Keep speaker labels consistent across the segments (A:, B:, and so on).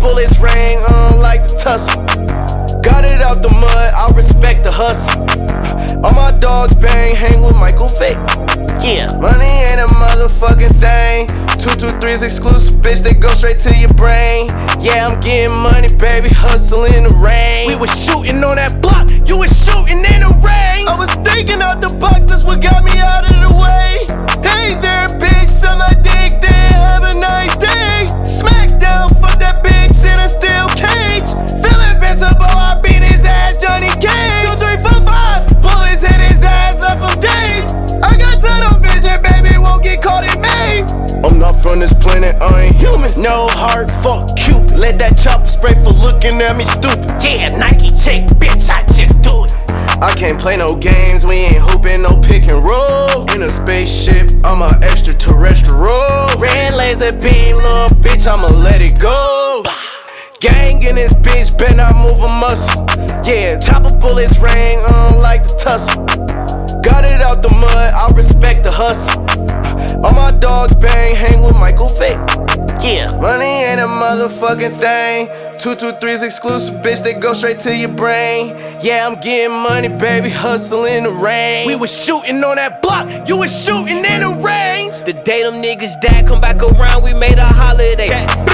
A: bullets rain, like the tussle. Got it out the mud, I respect the hustle. All my dogs bang, hang with Michael Vick. Yeah, money ain't a motherfucking thing. 223's exclusive, bitch, they go straight to your brain. Yeah, I'm getting money, baby, hustle in the rain. We was shooting on that block, you was shooting in the rain. I was thinking out the box, that's what got me out of the way. Hey there, bitch, suck my dick, then have a nice day. Smackdown, fuck that bitch in a steel cage. Feel invincible, I beat his ass, Johnny Cage. 2, 3, 4, 5, bullets hit his ass up from days. I got tunnel vision, baby, won't get caught in maze. I'm not from this planet, I ain't human. No heart, fuck Cupid. Let that chopper spray for looking at me stupid.
B: Yeah, Nike check, bitch, I just do it.
A: I can't play no games, we ain't hooping no pick and roll. In a spaceship, I'm a extraterrestrial. Red laser beam, little bitch, I'ma let it go. Gang in this bitch, better not move a muscle. Yeah, chopper bullets rain, like the tussle. Got it out the mud, I respect the hustle. All my dogs bang, hang with Michael Vick. Yeah, money ain't a motherfucking thing. 223's exclusive, bitch, they go straight to your brain. Yeah, I'm getting money, baby, hustle in the rain. We was shooting on that block, you was shooting in the rain.
B: The day them niggas died, come back around, we made a holiday.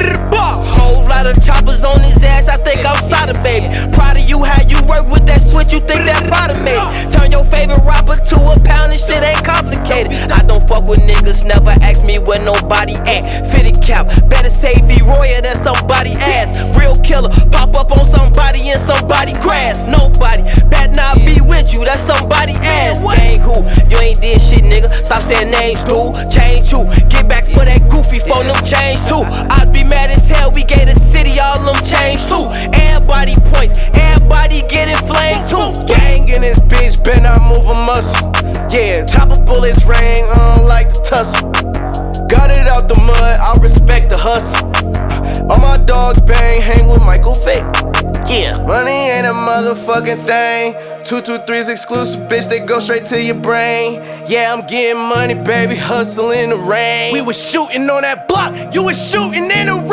B: Whole lot of choppers on his ass, I think outside of baby. Proud of you, how you work with that switch, you think that product made it. Turn your favorite rapper to a pound and shit ain't complicated. I don't fuck with niggas, never ask me where nobody at. Fitted cap, better say V-Roya than somebody ass. Real killer, pop up on somebody in somebody grass. Nobody, better not be with you, that's somebody ass. Gang who, you ain't did shit nigga, stop saying names dude. Change you, get back for that goofy phone, them change too. I'd be mad as hell, we gave the city all them change too. Everybody points, everybody get inflamed too.
A: Gang in this bitch, better not move a muscle. Yeah, chopper bullets rain, like the tussle. Got it out the mud, I respect the hustle. All my dogs bang, hang with Michael Vick. Yeah, money ain't a motherfucking thing. 223's exclusive, bitch, they go straight to your brain. Yeah, I'm getting money, baby, hustle in the rain. We was shooting on that block, you was shooting in the rain.